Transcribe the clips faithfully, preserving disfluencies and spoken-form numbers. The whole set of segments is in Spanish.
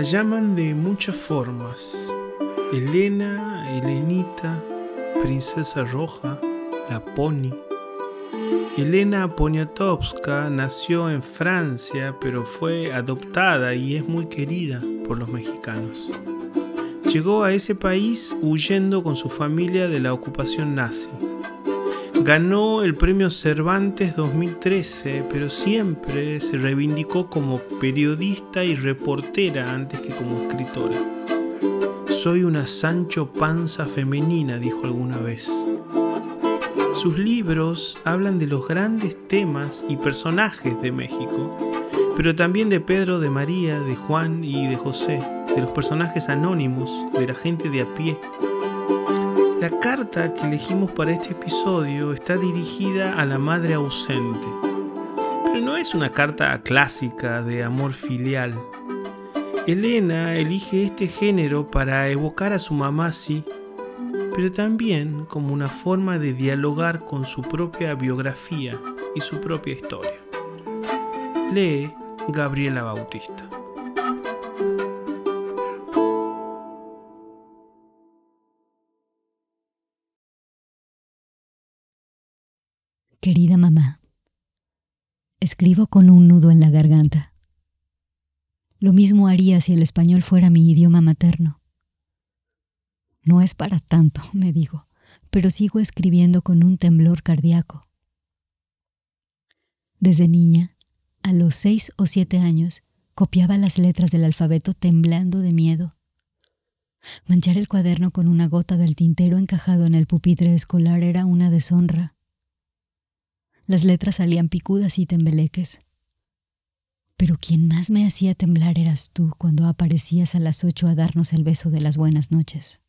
llaman de muchas formas: Elena, Elenita, Princesa Roja, la Pony. Elena Poniatowska nació en Francia, pero fue adoptada y es muy querida por los mexicanos. Llegó a ese país huyendo con su familia de la ocupación nazi. Ganó el premio Cervantes dos mil trece, pero siempre se reivindicó como periodista y reportera antes que como escritora. Soy una Sancho Panza femenina, dijo alguna vez. Sus libros hablan de los grandes temas y personajes de México, pero también de Pedro, de María, de Juan y de José, de los personajes anónimos, de la gente de a pie. La carta que elegimos para este episodio está dirigida a la madre ausente, pero no es una carta clásica de amor filial. Elena elige este género para evocar a su mamá, sí, pero también como una forma de dialogar con su propia biografía y su propia historia. Lee Gabriela Bautista. Querida mamá, escribo con un nudo en la garganta. Lo mismo haría si el español fuera mi idioma materno. No es para tanto, me digo, pero sigo escribiendo con un temblor cardíaco. Desde niña, a los seis o siete años, copiaba las letras del alfabeto temblando de miedo. Manchar el cuaderno con una gota del tintero encajado en el pupitre escolar era una deshonra. Las letras salían picudas y tembeleques. Pero quien más me hacía temblar eras tú cuando aparecías a las ocho a darnos el beso de las buenas noches.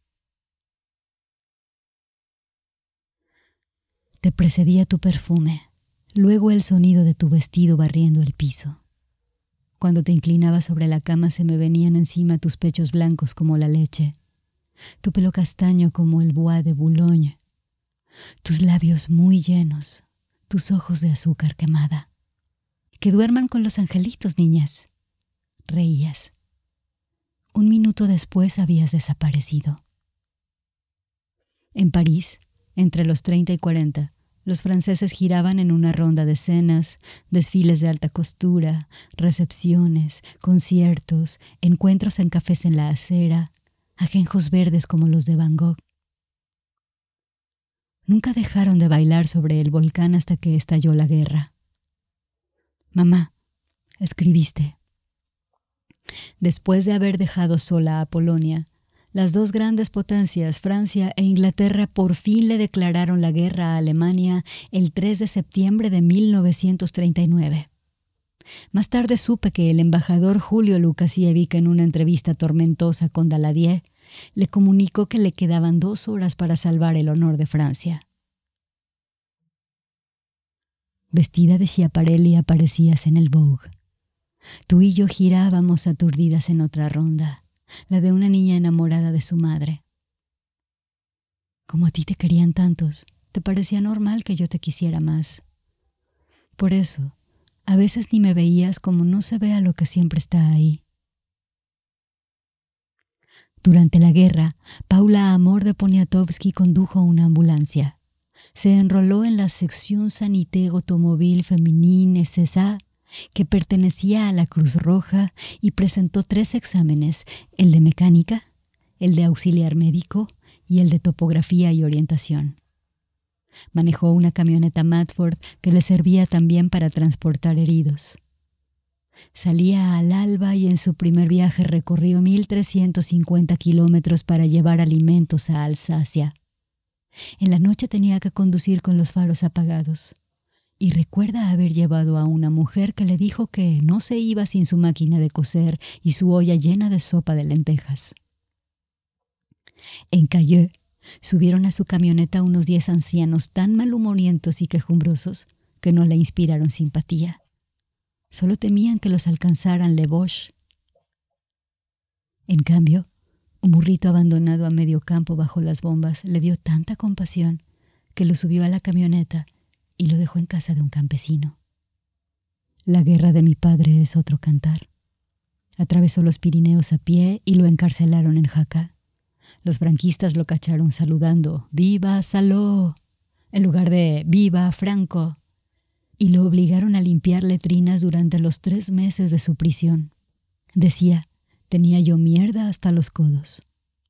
Te precedía tu perfume, luego el sonido de tu vestido barriendo el piso. Cuando te inclinabas sobre la cama se me venían encima tus pechos blancos como la leche, tu pelo castaño como el bois de Boulogne, tus labios muy llenos, tus ojos de azúcar quemada. Que duerman con los angelitos, niñas. Reías. Un minuto después habías desaparecido. En París, entre los treinta y cuarenta, los franceses giraban en una ronda de cenas, desfiles de alta costura, recepciones, conciertos, encuentros en cafés en la acera, ajenjos verdes como los de Van Gogh. Nunca dejaron de bailar sobre el volcán hasta que estalló la guerra. Mamá, escribiste. Después de haber dejado sola a Polonia, las dos grandes potencias, Francia e Inglaterra, por fin le declararon la guerra a Alemania el tres de septiembre de mil novecientos treinta y nueve. Más tarde supe que el embajador Julio Lukasiewicz, en una entrevista tormentosa con Daladier, le comunicó que le quedaban dos horas para salvar el honor de Francia. Vestida de Schiaparelli aparecías en el Vogue. Tú y yo girábamos aturdidas en otra ronda, la de una niña enamorada de su madre. Como a ti te querían tantos, te parecía normal que yo te quisiera más. Por eso, a veces ni me veías como no se ve a lo que siempre está ahí. Durante la guerra, Paula Amor de Poniatowski condujo una ambulancia. Se enroló en la sección Sanité Automobile Féminine S S A, que pertenecía a la Cruz Roja, y presentó tres exámenes, el de mecánica, el de auxiliar médico y el de topografía y orientación. Manejó una camioneta Matford que le servía también para transportar heridos. Salía al alba y en su primer viaje recorrió mil trescientos cincuenta kilómetros para llevar alimentos a Alsacia. En la noche tenía que conducir con los faros apagados. Y recuerda haber llevado a una mujer que le dijo que no se iba sin su máquina de coser y su olla llena de sopa de lentejas. En Cayeux subieron a su camioneta unos diez ancianos tan malhumorientos y quejumbrosos que no le inspiraron simpatía. Solo temían que los alcanzaran Les Boches. En cambio, un burrito abandonado a medio campo bajo las bombas le dio tanta compasión que lo subió a la camioneta y lo dejó en casa de un campesino. La guerra de mi padre es otro cantar. Atravesó los Pirineos a pie y lo encarcelaron en Jaca. Los franquistas lo cacharon saludando «¡Viva Saló!» en lugar de «¡Viva Franco!» y lo obligaron a limpiar letrinas durante los tres meses de su prisión. Decía, tenía yo mierda hasta los codos.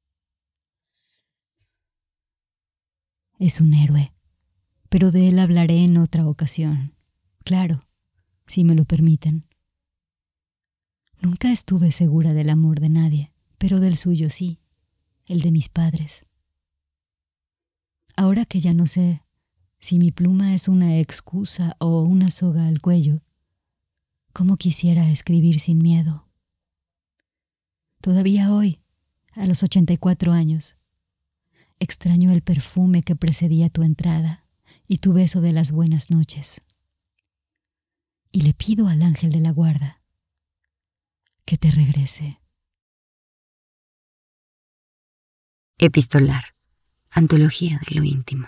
Es un héroe, pero de él hablaré en otra ocasión. Claro, si me lo permiten. Nunca estuve segura del amor de nadie, pero del suyo sí, el de mis padres. Ahora que ya no sé si mi pluma es una excusa o una soga al cuello, cómo quisiera escribir sin miedo. Todavía hoy, a los ochenta y cuatro años, extraño el perfume que precedía tu entrada y tu beso de las buenas noches. Y le pido al ángel de la guarda que te regrese. Epistolar, antología de lo íntimo.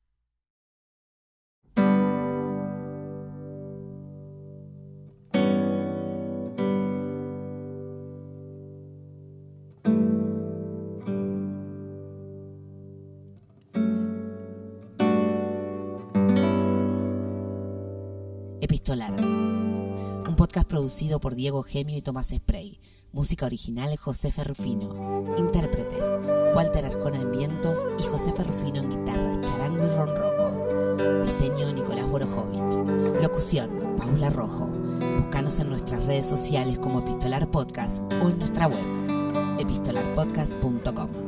Epistolar, un podcast producido por Diego Gemio y Tomás Spray. Música original Josefa Rufino. Intérpretes Walter Arjona en vientos y Josefa Rufino en guitarra, charango y ronroco. Diseño Nicolás Borojovich. Locución Paula Rojo. Búscanos en nuestras redes sociales como Epistolar Podcast o en nuestra web epistolar podcast punto com.